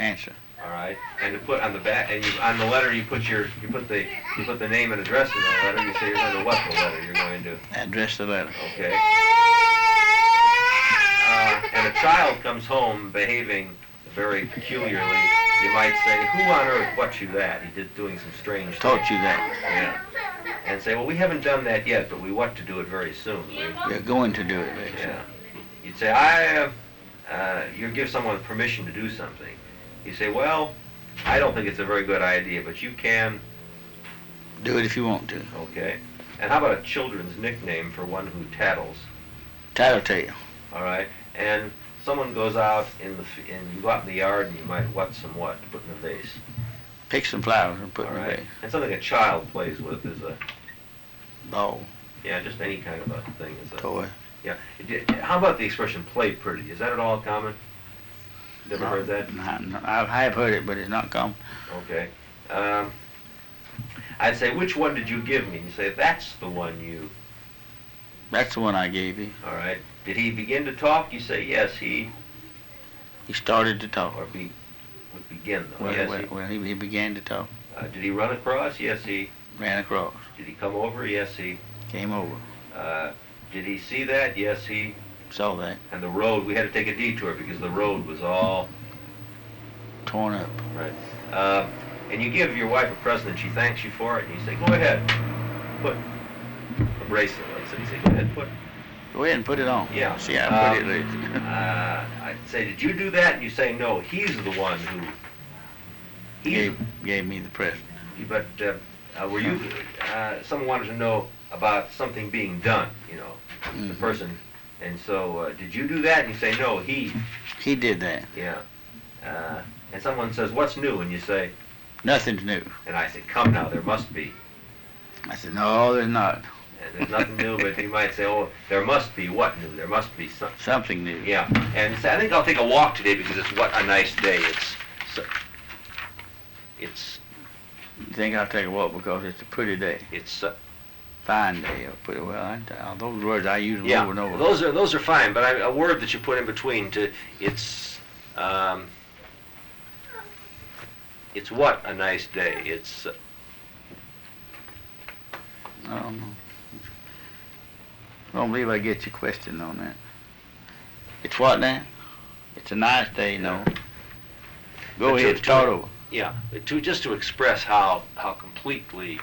Answer. All right, and to put on the back, and on the letter you put the name and address in the letter. You say you're going to what the letter you're going to. Address the letter. Okay. And a child comes home behaving very peculiarly. You might say, "Who on earth taught you that?" He did doing some strange. Taught you that. Yeah. And say, "Well, we haven't done that yet, but we want to do it very soon." We're going to do it. Basically. Yeah. You'd say, you give someone permission to do something. You say, well, I don't think it's a very good idea, but you can. Do it if you want to. Okay. And how about a children's nickname for one who tattles? Tattletale. All right. And someone goes out and you go out in the yard and you might what to put in a vase. Pick some flowers and put All in a right. vase. And something a child plays with is a ball. Yeah, just any kind of a thing is a toy. Yeah. How about the expression "play pretty"? Is that at all common? Never heard that? I have heard it, but it's not common. Okay. I'd say, which one did you give me? You say, that's the one you... That's the one I gave you. All right. Did he begin to talk? You say, yes, he... He started to talk. Or would begin, though. Yes, he began to talk. Did he run across? Yes, he... Ran across. Did he come over? Yes, he... Came over. Did he see that? Yes, he... Saw that. And the road, we had to take a detour because the road was all... torn up. Right. And you give your wife a present and she thanks you for it and you say, go ahead, put a bracelet. So you say, go ahead, put... Go ahead and put it on. Yeah. See, I put it I'd say, did you do that? And you say, no, he's the one who... Gave me the present. But were you... someone wanted to know about something being done, you know, the person... And so, did you do that? And you say, no, he... He did that. Yeah. And someone says, what's new? And you say... Nothing's new. And I say, come now, there must be. I said, no, there's not. And there's nothing new, but you might say, oh, there must be what new? There must be something. Something new. Yeah. And so I think I'll take a walk today because it's what a nice day. It's... You think I'll take a walk because it's a pretty day? It's... Fine day. Those words I use over and over. Those are fine, but a word that you put in between it's what a nice day. It's I don't know. I don't believe I get your question on that. It's what now? It's a nice day, no. Go ahead, start over. Yeah, just to express how completely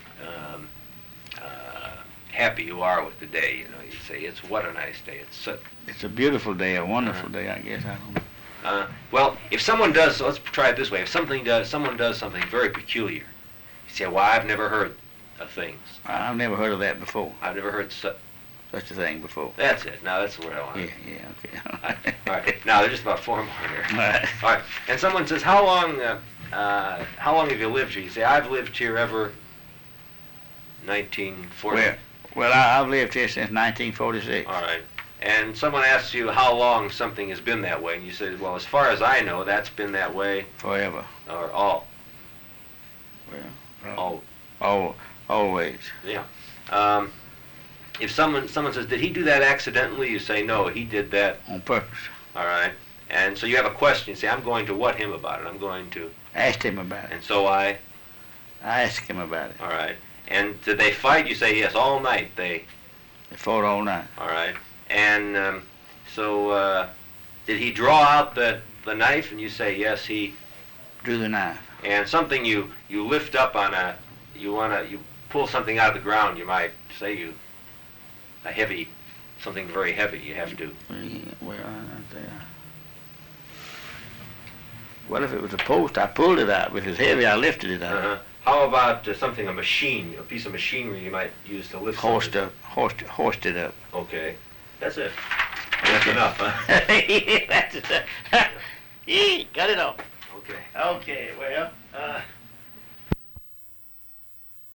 happy you are with the day, you know. You say, it's what a nice day. It's a beautiful day, a wonderful day, I guess. I don't know. Well, if someone does, so let's try it this way. If someone does something very peculiar, you say, well, I've never heard of things. I've never heard of that before. I've never heard such a thing before. That's it. Now that's what I want. Yeah, okay. All right. Now there's just about 4 more here. All right. All right. And someone says, how long have you lived here? You say, I've lived here ever 1940. Well, I've lived here since 1946. All right. And someone asks you how long something has been that way, and you say, well, as far as I know, that's been that way forever. Or all. Well, always. Yeah. If someone says, did he do that accidentally? You say, no, he did that on purpose. All right. And so you have a question. You say, I'm going to what him about it? I'm going to ask him about it. And so I ask him about it. All right. And did they fight? You say, yes, all night they fought all night. All right. And so did he draw out the knife? And you say, yes, he drew the knife. And something you lift up on you pull something out of the ground. You might say something very heavy. You have to. Well, if it was a post, I pulled it out. If it was heavy, I lifted it out. Uh-huh. How about a machine, a piece of machinery you might use to lift hoist it up. Okay. That's it. That's enough, huh? That's it. Got it off. Okay. Okay, well,